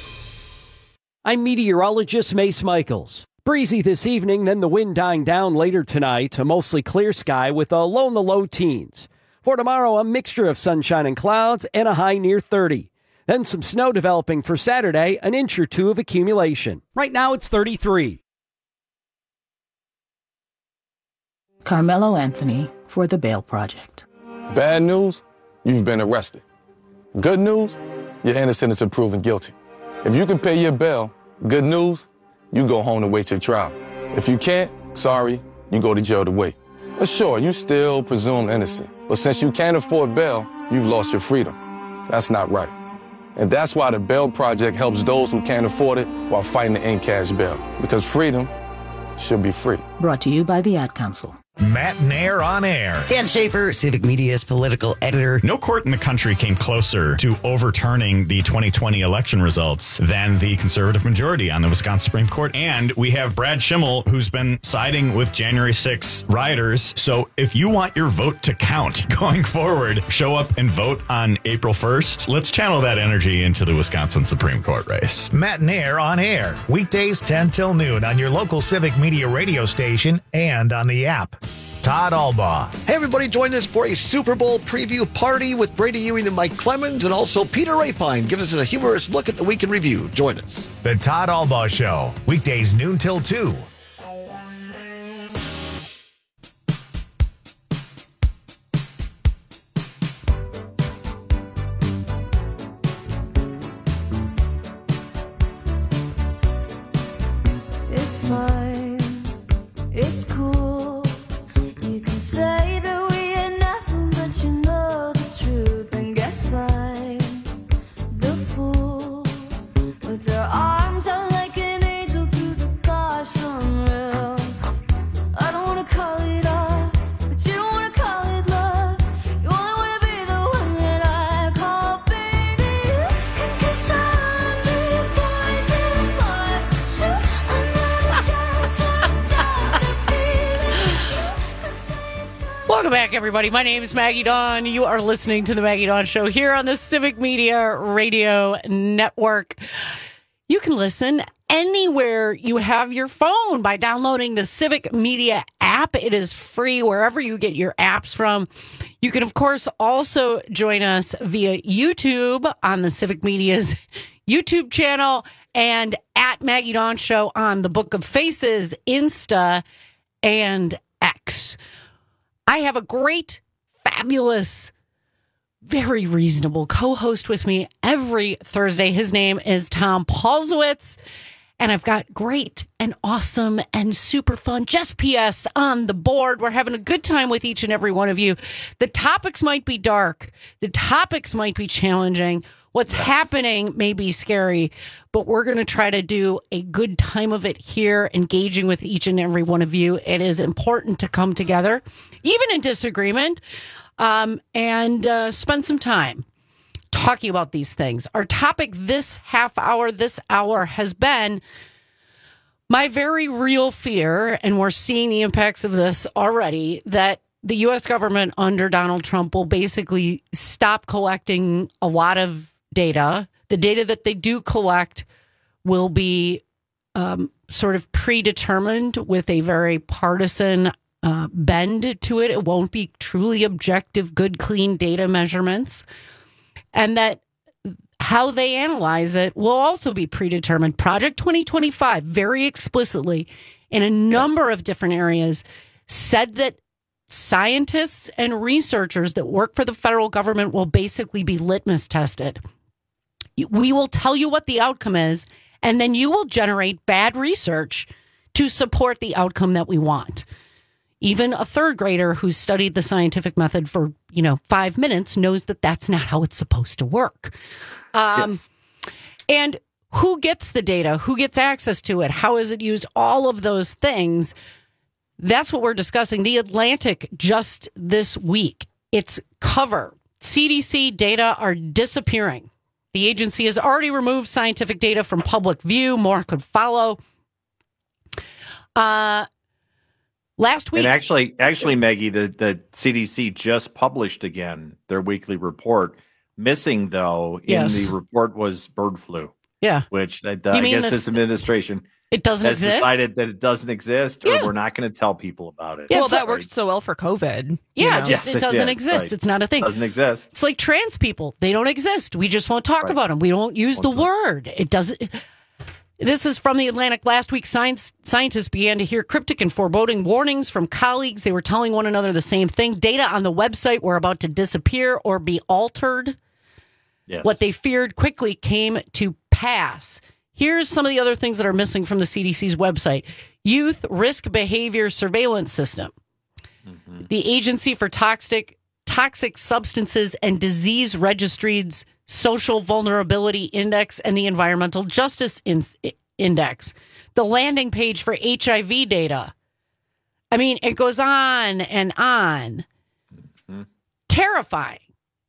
I'm meteorologist Mace Michaels. Breezy this evening, then the wind dying down later tonight. A mostly clear sky with a low in the low teens. For tomorrow, a mixture of sunshine and clouds and a high near thirty. Then some snow developing for Saturday, an inch or two of accumulation. Right now, it's thirty-three. Carmelo Anthony for the Bail Project. Bad news, you've been arrested. Good news, you're innocent until proven guilty. If you can pay your bail, good news, you go home to wait your trial. If you can't, sorry, you go to jail to wait. But sure, you still presumed innocent. But since you can't afford bail, you've lost your freedom. That's not right. And that's why the Bail Project helps those who can't afford it while fighting to end cash bail. Because freedom should be free. Brought to you by the Ad Council. Matt Nair on air. Dan Schaefer, Civic Media's political editor. No court in the country came closer to overturning the twenty twenty election results than the conservative majority on the Wisconsin Supreme Court. And we have Brad Schimmel, who's been siding with January sixth rioters. So if you want your vote to count going forward, show up and vote on April first. Let's channel that energy into the Wisconsin Supreme Court race. Matt Nair on air. Weekdays ten till noon on your local Civic Media radio station and on the app. Todd Albaugh. Hey, everybody, join us for a Super Bowl preview party with Brady Ewing and Mike Clemens, and also Peter Rapine gives us a humorous look at the week in review. Join us. The Todd Albaugh Show, weekdays noon till two. Welcome back, everybody. My name is Maggie Dawn. You are listening to the Maggie Dawn Show here on the Civic Media Radio Network. You can listen anywhere you have your phone by downloading the Civic Media app. It is free wherever you get your apps from. You can, of course, also join us via YouTube on the Civic Media's YouTube channel and at Maggie Dawn Show on the Book of Faces, Insta, and X. I have a great, fabulous, very reasonable co-host with me every Thursday. His name is Tom Paulsowitz, and I've got great and awesome and super fun Just P S on the board. We're having a good time with each and every one of you. The topics might be dark. The topics might be challenging. What's yes. happening may be scary, but we're going to try to do a good time of it here, engaging with each and every one of you. It is important to come together, even in disagreement, um, and uh, spend some time talking about these things. Our topic this half hour, this hour has been my very real fear, and we're seeing the impacts of this already, that the U S government under Donald Trump will basically stop collecting a lot of data. The data that they do collect will be um, sort of predetermined with a very partisan uh, bend to it. It won't be truly objective, good, clean data measurements. And that how they analyze it will also be predetermined. Project twenty twenty-five, very explicitly, in a number of different areas, said that scientists and researchers that work for the federal government will basically be litmus tested. We will tell you what the outcome is, and then you will generate bad research to support the outcome that we want. Even a third grader who's studied the scientific method for, you know, five minutes knows that that's not how it's supposed to work. Um, yes. And who gets the data? Who gets access to it? How is it used? All of those things. That's what we're discussing. The Atlantic just this week, its cover, C D C data are disappearing. The agency has already removed scientific data from public view. More could follow. Uh, last week, and actually, actually, Maggie, the, the C D C just published again their weekly report. Missing though in yes. the report was bird flu. Yeah, which uh, I guess this administration it doesn't has exist? decided that it doesn't exist, or yeah. we're not going to tell people about it. Yeah, well, so, that worked so well for COVID. Yeah, know? just yes, it doesn't it exist. Right. It's not a thing. It doesn't exist. It's like trans people; they don't exist. We just won't talk right. about them. We don't use won't the word. It. it doesn't. This is from the Atlantic. Last week, science scientists began to hear cryptic and foreboding warnings from colleagues. They were telling one another the same thing. Data on the website were about to disappear or be altered. Yes. What they feared quickly came to pass. Here's some of the other things that are missing from the C D C's website. Youth Risk Behavior Surveillance System. Mm-hmm. The Agency for Toxic Toxic Substances and Disease Registry's Social Vulnerability Index and the Environmental Justice in- Index. The landing page for H I V data. I mean, it goes on and on. Mm-hmm. Terrifying.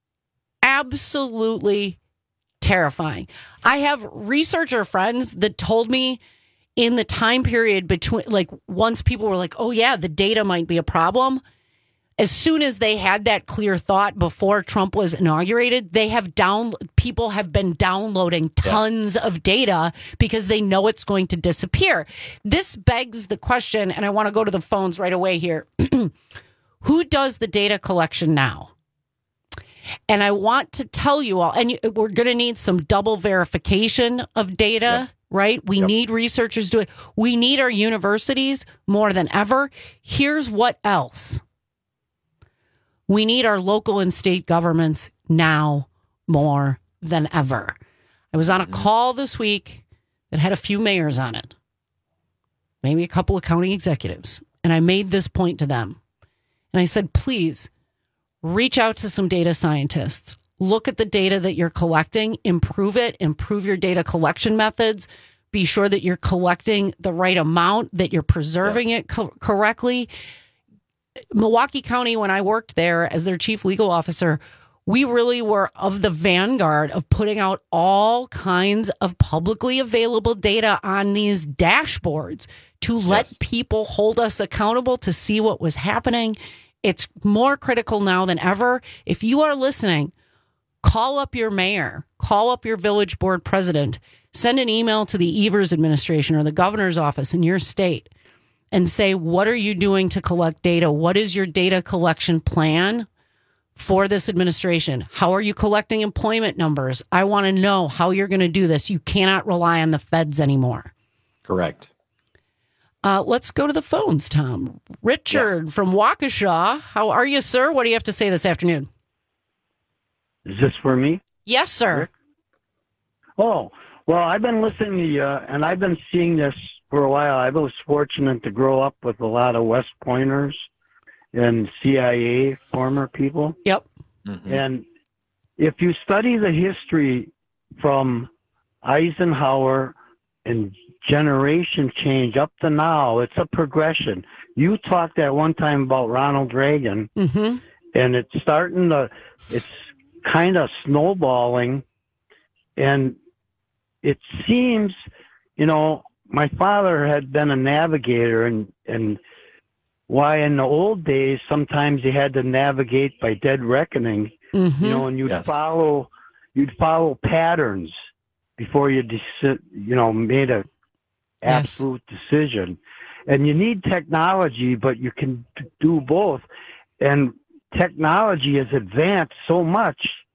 Absolutely terrifying. I have researcher friends that told me in the time period between, like, once people were like, oh, yeah, the data might be a problem. As soon as they had that clear thought before Trump was inaugurated, they have down people have been downloading tons yes. of data because they know it's going to disappear. This begs the question, and I want to go to the phones right away here. Who does the data collection now? And I want to tell you all, and we're going to need some double verification of data, yep. right? We yep. need researchers doing it. We need our universities more than ever. Here's what else. We need our local and state governments now more than ever. I was on a call this week that had a few mayors on it, maybe a couple of county executives. And I made this point to them. And I said, please, reach out to some data scientists. Look at the data that you're collecting, improve it, improve your data collection methods. Be sure that you're collecting the right amount, that you're preserving yeah. it co- correctly. Milwaukee County, when I worked there as their chief legal officer, we really were of the vanguard of putting out all kinds of publicly available data on these dashboards to let yes. people hold us accountable to see what was happening. it's more critical now than ever. If you are listening, call up your mayor, call up your village board president, send an email to the Evers administration or the governor's office in your state and say, what are you doing to collect data? What is your data collection plan for this administration? How are you collecting employment numbers? I want to know how you're going to do this. You cannot rely on the feds anymore. Correct. Uh, let's go to the phones, Tom. Richard yes. from Waukesha. How are you, sir? What do you have to say this afternoon? Is this for me? Yes, sir. Oh, well, I've been listening to you, and I've been seeing this for a while. I was fortunate to grow up with a lot of West Pointers and C I A former people. Yep. Mm-hmm. And if you study the history from Eisenhower and generation change up to now, it's a progression. You talked at one time about Ronald Reagan, mm-hmm. and it's starting to, it's kind of snowballing, and it seems, you know, my father had been a navigator, and, and why in the old days, sometimes you had to navigate by dead reckoning, mm-hmm. you know, and you'd Yes. follow, you'd follow patterns before you, deci- you know, made a absolute yes. decision. And you need technology, but you can do both. And technology has advanced so much.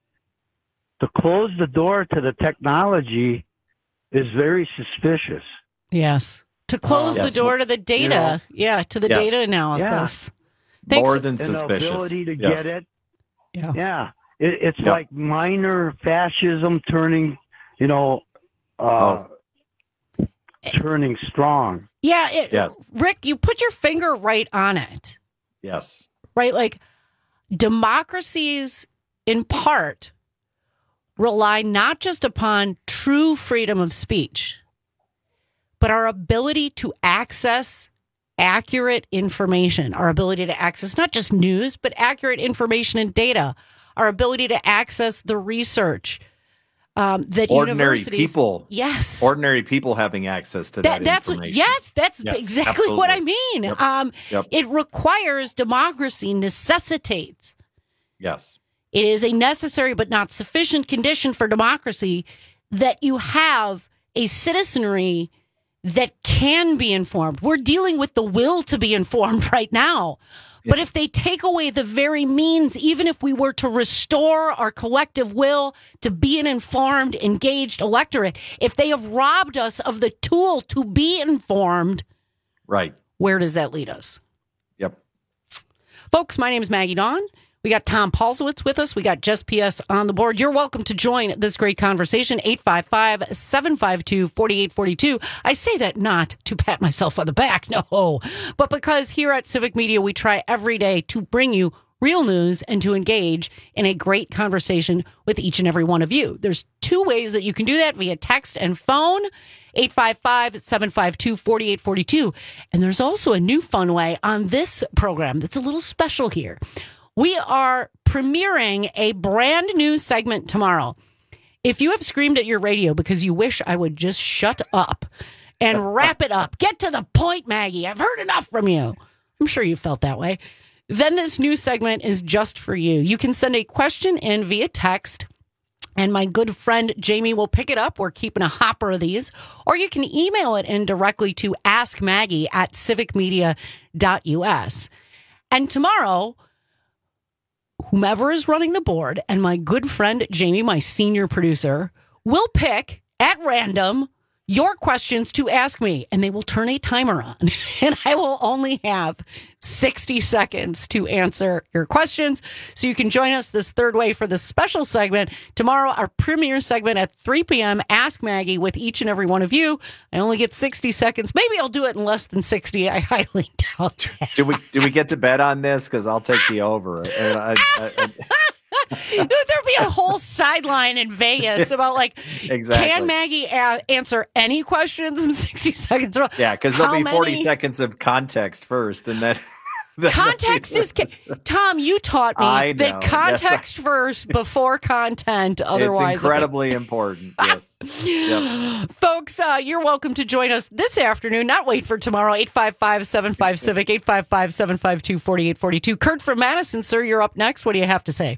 To close the door to the technology is very suspicious. Yes. To close Uh, the door to the data. You know, yeah, to the yes. data analysis. Yeah. Thanks. More than And the suspicious. ability to Yes. get it. Yeah. Yeah. It, it's Yep. like minor fascism turning, you know, uh, Oh. turning strong. Yeah. It, Yes. Rick, you put your finger right on it. Yes. Right? Like democracies, in part, rely not just upon true freedom of speech, but our ability to access accurate information, our ability to access not just news, but accurate information and data, our ability to access the research um, that Ordinary universities, people. yes, Ordinary people having access to that, that, that's what, information. yes, that's Yes, exactly what I absolutely. mean. Yep. Um, Yep. It requires democracy, necessitates. Yes. It is a necessary but not sufficient condition for democracy that you have a citizenry that can be informed. We're dealing with the will to be informed right now. But if they take away the very means, even if we were to restore our collective will to be an informed, engaged electorate, if they have robbed us of the tool to be informed, Right. where does that lead us? Yep. Folks, my name is Maggie Dawn. We got Tom Paulsowitz with us. We got Just P S on the board. You're welcome to join this great conversation. eight five five, seven five two, four eight four two. I say that not to pat myself on the back, no, but because here at Civic Media, we try every day to bring you real news and to engage in a great conversation with each and every one of you. There's two ways that you can do that, via text and phone. eight five five, seven five two, four eight four two. And there's also a new fun way on this program that's a little special here. We are premiering a brand new segment tomorrow. If you have screamed at your radio because you wish I would just shut up and wrap it up, get to the point, Maggie, I've heard enough from you. I'm sure you felt that way. Then this new segment is just for you. You can send a question in via text, and my good friend Jamie will pick it up. We're keeping a hopper of these. Or you can email it in directly to ask maggie at civic media dot u s. And tomorrow, whomever is running the board and my good friend Jamie, my senior producer, will pick at random your questions to ask me, and they will turn a timer on, and I will only have sixty seconds to answer your questions. So you can join us this third way for this special segment. Tomorrow, our premiere segment at three p.m., Ask Maggie, with each and every one of you. I only get sixty seconds. Maybe I'll do it in less than sixty. I highly doubt that. Do we do we get to bet on this? Because I'll take the over. And I, I, I, There'd be a whole sideline in Vegas about like, Exactly. can Maggie a- answer any questions in sixty seconds? yeah, because there'll How be forty many? seconds of context first, and then Context is ca- Tom. You taught me I know. that context Yes. first before content. Otherwise, it's incredibly important. Yes, yep. Folks, uh, you're welcome to join us this afternoon. Not wait for tomorrow. eight five five, seven five, civic, eight five five, seven five two, four eight four two. Kurt from Madison, sir, you're up next. What do you have to say?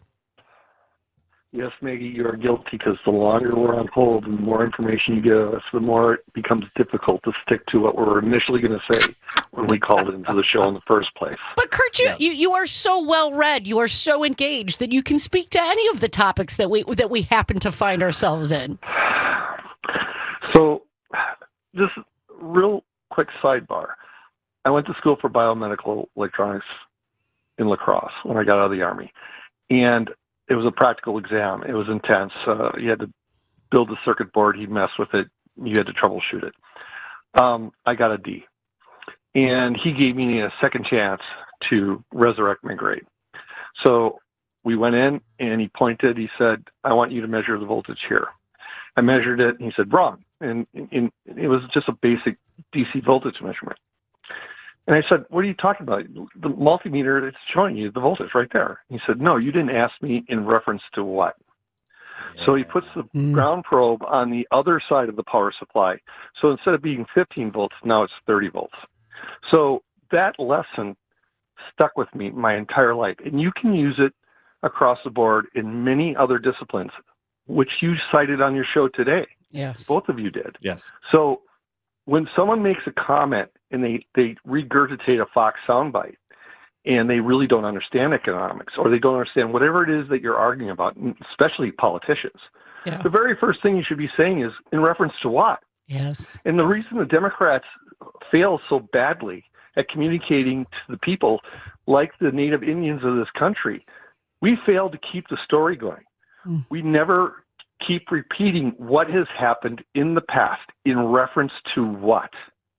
Yes, Maggie, you're guilty because the longer we're on hold and the more information you give us, the more it becomes difficult to stick to what we were initially going to say when we called into the show in the first place. But Kurt, you, Yes. you you are so well read, you are so engaged that you can speak to any of the topics that we that we happen to find ourselves in. So, just real quick sidebar. I went to school for biomedical electronics in La Crosse when I got out of the Army. And it was a practical exam. It was intense. Uh, you had to build the circuit board. He'd mess with it. You had to troubleshoot it. Um, I got a D. And he gave me a second chance to resurrect my grade. So we went in, and he pointed. He said, I want you to measure the voltage here. I measured it, and he said, wrong. And, and it was just a basic D C voltage measurement. And I said, what are you talking about? The multimeter, it's showing you the voltage right there. He said, no, you didn't ask me in reference to what. Yeah. So he puts the mm. ground probe on the other side of the power supply. So instead of being fifteen volts, now it's thirty volts. So that lesson stuck with me my entire life. And you can use it across the board in many other disciplines, which you cited on your show today. Yes. Both of you did. Yes. So when someone makes a comment and they, they regurgitate a Fox soundbite and they really don't understand economics or they don't understand whatever it is that you're arguing about, especially politicians, yeah. the very first thing you should be saying is in reference to what? Yes. And the reason the Democrats fail so badly at communicating to the people, like the Native Indians of this country, we fail to keep the story going. Mm. We never keep repeating what has happened in the past in reference to what.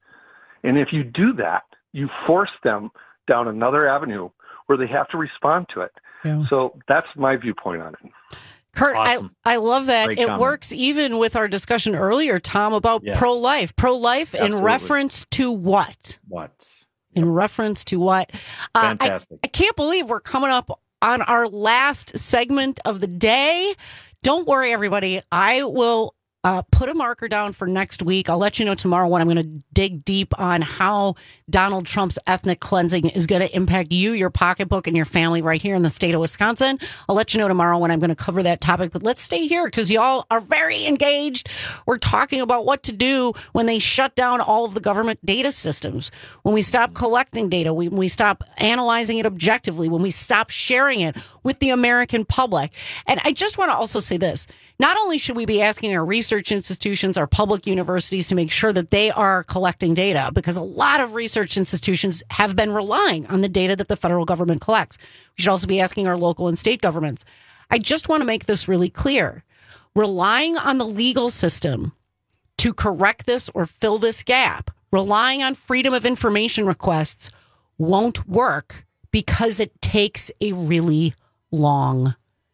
And if you do that, you force them down another avenue where they have to respond to it. Yeah. So that's my viewpoint on it. Kurt, Awesome. I, I love that. Great it comment. Works even with our discussion earlier, Tom, about Yes. pro-life. Pro-life in Absolutely. reference to what? What? In reference to what? Uh, I, Fantastic. I can't believe we're coming up on our last segment of the day. Don't worry, everybody. I will uh, put a marker down for next week. I'll let you know tomorrow when I'm going to dig deep on how Donald Trump's ethnic cleansing is going to impact you, your pocketbook, and your family right here in the state of Wisconsin. I'll let you know tomorrow when I'm going to cover that topic. But let's stay here because y'all are very engaged. We're talking about what to do when they shut down all of the government data systems, when we stop collecting data, when we stop analyzing it objectively, when we stop sharing it with the American public. And I just want to also say this. Not only should we be asking our research institutions, our public universities to make sure that they are collecting data, because a lot of research institutions have been relying on the data that the federal government collects. We should also be asking our local and state governments. I just want to make this really clear. Relying on the legal system to correct this or fill this gap, relying on freedom of information requests won't work because it takes a really long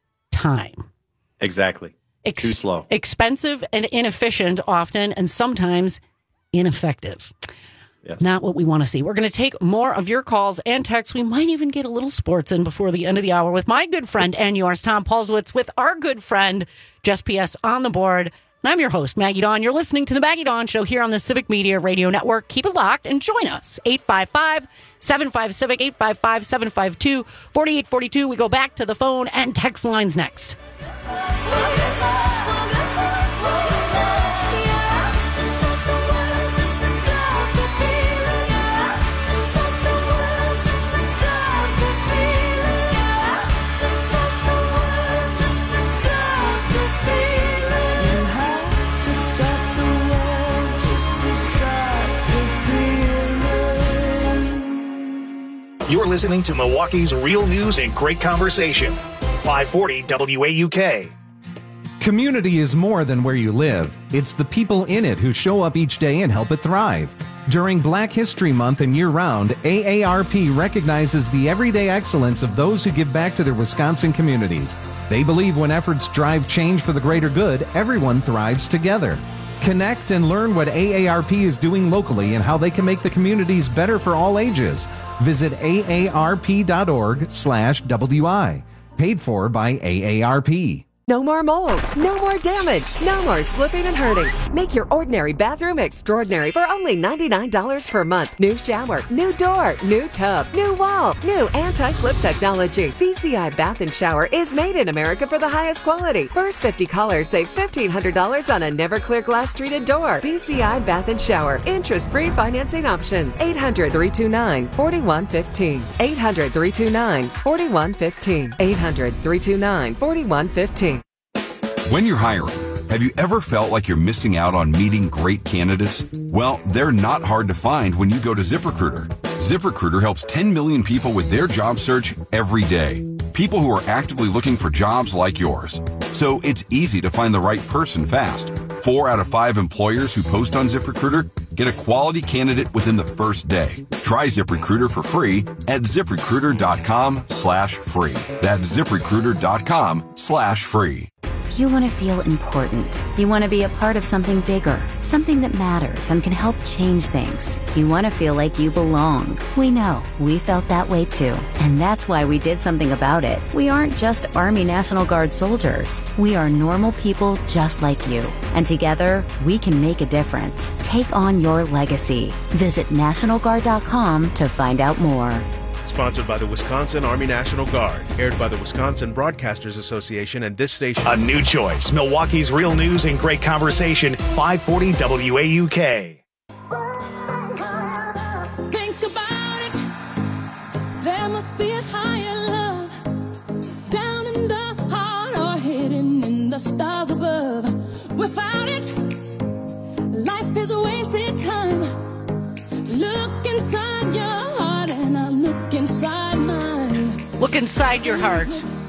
time. Exactly. Ex- Too slow. Expensive and inefficient often, and sometimes ineffective. Yes. Not what we want to see. We're going to take more of your calls and texts. We might even get a little sports in before the end of the hour with my good friend and yours, Tom Paulswitz, with our good friend, Jess P S on the board. And I'm your host, Maggie Dawn. You're listening to the Maggie Dawn Show here on the Civic Media Radio Network. Keep it locked and join us. eight five five, seven five, civic, eight five five, seven five two, four eight four two. We go back to the phone and text lines next. You're listening to Milwaukee's Real News and Great Conversation. five forty W A U K. Community is more than where you live. It's the people in it who show up each day and help it thrive. During Black History Month and year-round, A A R P recognizes the everyday excellence of those who give back to their Wisconsin communities. They believe when efforts drive change for the greater good, everyone thrives together. Connect and learn what A A R P is doing locally and how they can make the communities better for all ages. Visit aarp.org slash WI. Paid for by A A R P. No more mold, no more damage, no more slipping and hurting. Make your ordinary bathroom extraordinary for only ninety-nine dollars per month. New shower, new door, new tub, new wall, new anti-slip technology. B C I Bath and Shower is made in America for the highest quality. First fifty callers save fifteen hundred dollars on a never clear glass treated door. B C I Bath and Shower. Interest-free financing options. eight hundred, three two nine, four one one five. eight hundred, three two nine, four one one five. eight hundred, three two nine, four one one five. When you're hiring, have you ever felt like you're missing out on meeting great candidates? Well, they're not hard to find when you go to ZipRecruiter. ZipRecruiter helps ten million people with their job search every day. People who are actively looking for jobs like yours. So it's easy to find the right person fast. Four out of five employers who post on ZipRecruiter get a quality candidate within the first day. Try ZipRecruiter for free at ZipRecruiter.com slash free. That's ZipRecruiter.com slash free. You want to feel important. You want to be a part of something bigger, something that matters and can help change things. You want to feel like you belong. We know. We felt that way too. And that's why we did something about it. We aren't just Army National Guard soldiers. We are normal people just like you. And together, we can make a difference. Take on your legacy. Visit National Guard dot com to find out more. Sponsored by the Wisconsin Army National Guard. Aired by the Wisconsin Broadcasters Association and this station. A new choice. Milwaukee's real news and great conversation. five forty W A U K. Think about it. There must be a higher love down in the heart or hidden in the stars above. Without it, life is a wasted time. Look inside your heart and I look inside mine. Look inside your heart.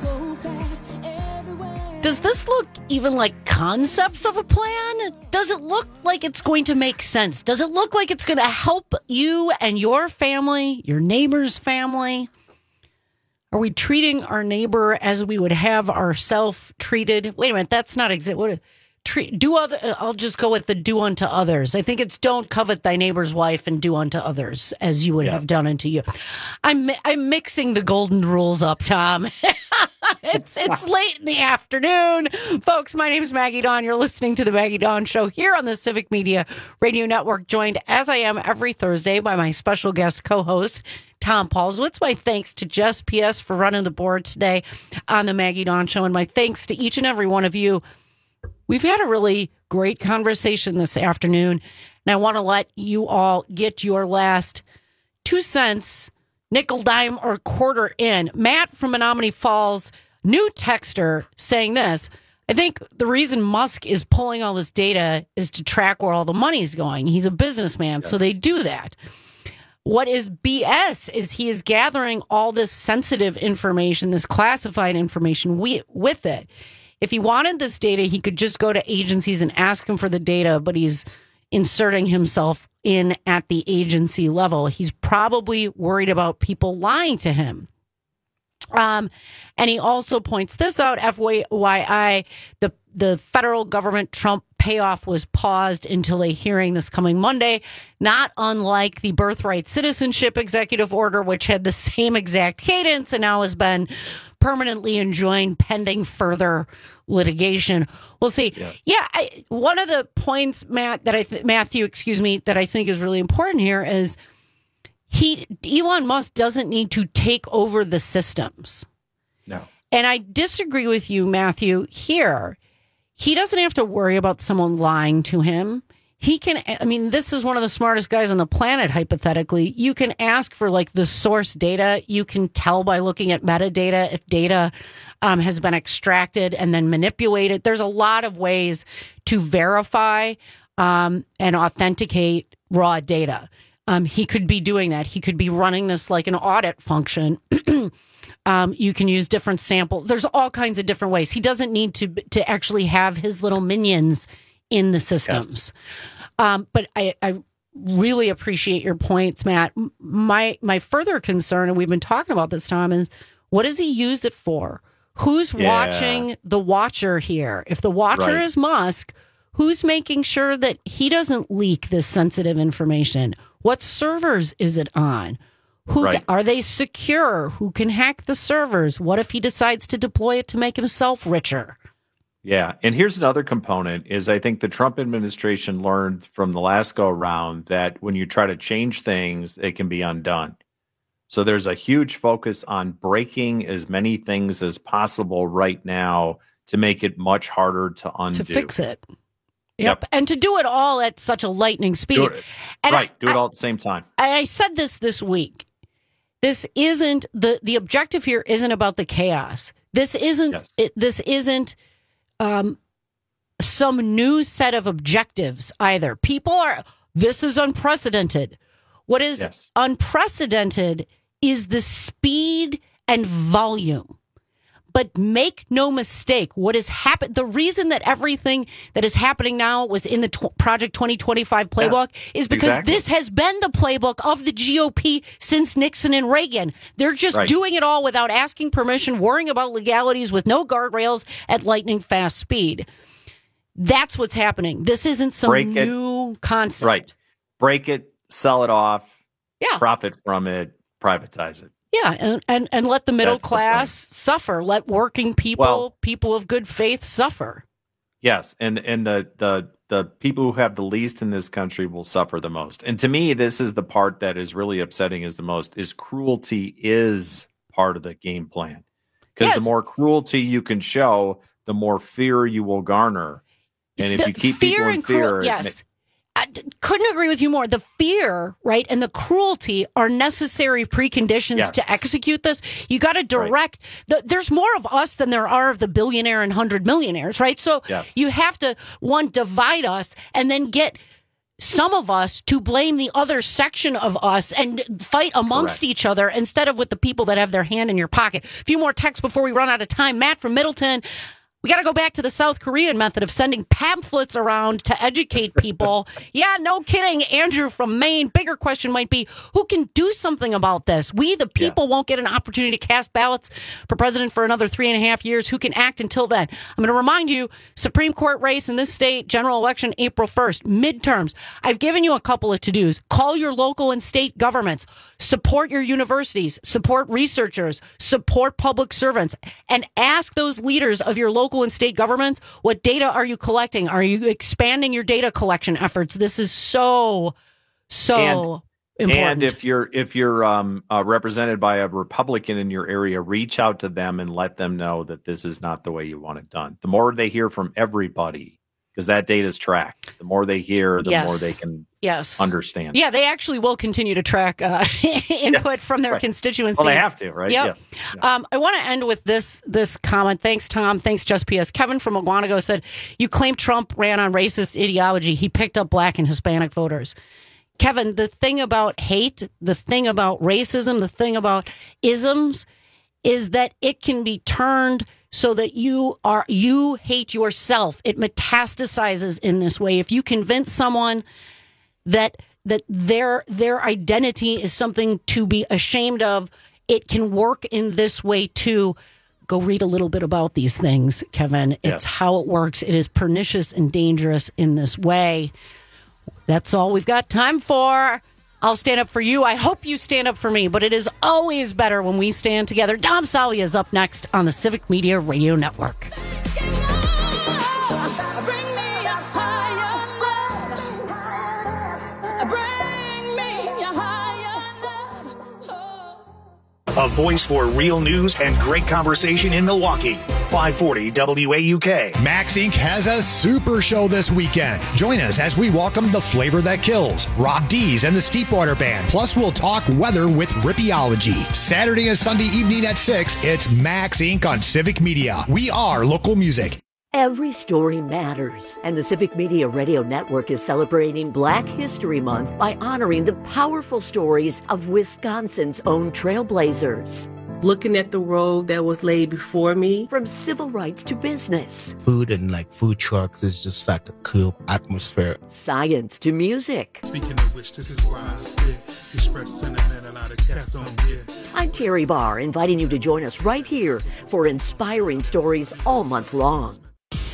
Does this look even like concepts of a plan? Does it look like it's going to make sense? Does it look like it's going to help you and your family, your neighbor's family? Are we treating our neighbor as we would have ourselves treated? Wait a minute, that's not exact. What? Treat, do other. I'll just go with the do unto others. I think it's don't covet thy neighbor's wife and do unto others as you would yeah. have done unto you. I'm I'm mixing the golden rules up, Tom. it's it's late in the afternoon, folks. My name is Maggie Dawn. You're listening to the Maggie Dawn Show here on the Civic Media Radio Network. Joined as I am every Thursday by my special guest co-host Tom Paulswitz. My thanks to Jess P S for running the board today on the Maggie Dawn Show, and my thanks to each and every one of you. We've had a really great conversation this afternoon, and I want to let you all get your last two cents, nickel, dime, or quarter in. Matt from Menominee Falls, new texter, saying this: I think the reason Musk is pulling all this data is to track where all the money's going. He's a businessman, yes. So they do that. What is B S is he is gathering all this sensitive information, this classified information we, with it. If he wanted this data, he could just go to agencies and ask them for the data, but he's inserting himself in at the agency level. He's probably worried about people lying to him. Um, and he also points this out, F Y I, the, the federal government Trump payoff was paused until a hearing this coming Monday, not unlike the birthright citizenship executive order, which had the same exact cadence and now has been permanently enjoined pending further litigation. We'll see. Yes. Yeah, I, one of the points, Matt, that I th- Matthew, excuse me, that I think is really important here is he Elon Musk doesn't need to take over the systems. No. And I disagree with you, Matthew, here. He doesn't have to worry about someone lying to him. He can, I mean, this is one of the smartest guys on the planet, hypothetically. You can ask for like the source data. You can tell by looking at metadata if data um, has been extracted and then manipulated. There's a lot of ways to verify um, and authenticate raw data. Um, he could be doing that. He could be running this like an audit function. um, you can use different samples. There's all kinds of different ways. He doesn't need to to actually have his little minions in the systems. Yes. Um, but I, I really appreciate your points, Matt. My my further concern, and we've been talking about this, Tom, is what does he use it for? Who's yeah. watching the watcher here? If the watcher right. is Musk, Who's making sure that he doesn't leak this sensitive information? What servers is it on? Who Right. are they secure? Who can hack the servers? What if he decides to deploy it to make himself richer? Yeah, and here's another component is I think the Trump administration learned from the last go around that when you try to change things, it can be undone. So there's a huge focus on breaking as many things as possible right now to make it much harder to undo. To fix it. Yep. Yep. And to do it all at such a lightning speed. Do it, And right, I- do it all at the same time. I, I said this this week. This isn't the the objective here isn't about the chaos. This isn't Yes. it, this isn't um, some new set of objectives either. People are this is unprecedented. What is Yes. unprecedented is the speed and volume. But make no mistake, what has happened, the reason that everything that is happening now was in the tw- Project twenty twenty-five playbook Yes, is because exactly. this has been the playbook of the G O P since Nixon and Reagan. They're just Right. doing it all without asking permission, worrying about legalities with no guardrails at lightning fast speed. That's what's happening. This isn't some Break it. new concept. Right. Break it, sell it off, Yeah. profit from it, privatize it. Yeah, and, and, and let the middle That's the class suffer. Let working people, Well- people of good faith suffer. Yes, and and the the the people who have the least in this country will suffer the most. And to me, this is the part that is really upsetting is the most is cruelty is part of the game plan. Because Yes. the more cruelty you can show, the more fear you will garner. And if The you keep fear people in and cruel- fear, it yes. I d- couldn't agree with you more. The fear, right, and the cruelty are necessary preconditions Yes. to execute this. You got to direct. The, there's more of us than there are of the billionaire and hundred millionaires, right? So Yes. you have to one divide us and then get some of us to blame the other section of us and fight amongst Correct. each other instead of with the people that have their hand in your pocket. A few more texts before we run out of time. Matt from Middleton. We got to go back to the South Korean method of sending pamphlets around to educate people. Yeah, no kidding. Andrew from Maine. Bigger question might be, who can do something about this? We, the people, won't get an opportunity to cast ballots for president for another three and a half years. Who can act until then? I'm going to remind you, Supreme Court race in this state, general election April first, midterms. I've given you a couple of to-dos. Call your local and state governments. Support your universities. Support researchers. Support public servants. And ask those leaders of your local and state governments, what data are you collecting? Are you expanding your data collection efforts? This is so, so And- important. And if you're if you're um, uh, represented by a Republican in your area, reach out to them and let them know that this is not the way you want it done. The more they hear from everybody, because that data is tracked, the more they hear, the Yes. more they can yes. understand. Yeah, they actually will continue to track uh, input Yes, from their right. constituencies. Well, they have to, right? Yep. Yes. Um, I want to end with this this comment. Thanks, Tom. Thanks, Just P S. Kevin from Oguanago said, you claim Trump ran on racist ideology. He picked up black and Hispanic voters. Kevin, the thing about hate, the thing about racism, the thing about isms is that it can be turned so that you are you hate yourself. It metastasizes in this way. If you convince someone that that their their identity is something to be ashamed of, it can work in this way too. Go read a little bit about these things, Kevin. It's Yes. how it works. It is pernicious and dangerous in this way. That's all we've got time for. I'll stand up for you. I hope you stand up for me, but it is always better when we stand together. Dom Salia is up next on the Civic Media Radio Network. A voice for real news and great conversation in Milwaukee. five forty W A U K. Max Incorporated has a super show this weekend. Join us as we welcome the flavor that kills, Rob Dees and the Steepwater Band. Plus, we'll talk weather with Rippeology. Saturday and Sunday evening at six, it's Max Incorporated on Civic Media. We are local music. Every story matters, and the Civic Media Radio Network is celebrating Black History Month by honoring the powerful stories of Wisconsin's own trailblazers. Looking at the road that was laid before me. From civil rights to business. Food and like food trucks is just like a cool atmosphere. Science to music. Speaking of which, this is why I spit. Express sentiment, a lot of cats don't get. I'm Terry Barr, inviting you to join us right here for inspiring stories all month long. You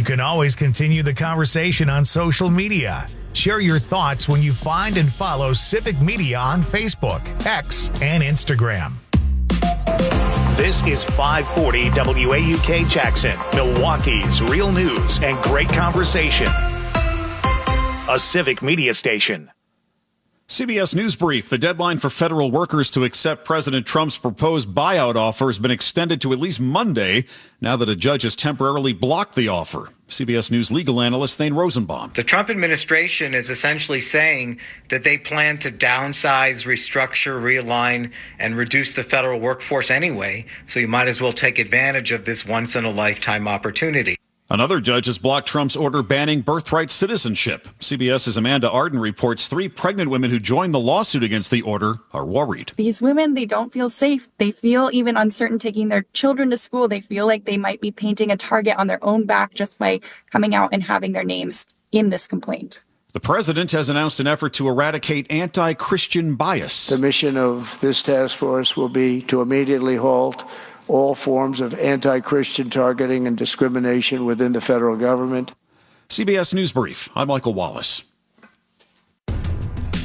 can always continue the conversation on social media. Share your thoughts when you find and follow Civic Media on Facebook, X, and Instagram. This is five forty W A U K Jackson, Milwaukee's real news and great conversation. A Civic Media station. C B S News Brief. The deadline for federal workers to accept President Trump's proposed buyout offer has been extended to at least Monday, now that a judge has temporarily blocked the offer. C B S News legal analyst Thane Rosenbaum. The Trump administration is essentially saying that they plan to downsize, restructure, realign, and reduce the federal workforce anyway, so you might as well take advantage of this once-in-a-lifetime opportunity. Another judge has blocked Trump's order banning birthright citizenship. CBS's Amanda Arden reports three pregnant women who joined the lawsuit against the order are worried. These women, they don't feel safe. They feel even uncertain taking their children to school. They feel like they might be painting a target on their own back just by coming out and having their names in this complaint. The president has announced an effort to eradicate anti-Christian bias. The mission of this task force will be to immediately halt all forms of anti-Christian targeting and discrimination within the federal government. C B S News Brief. I'm Michael Wallace.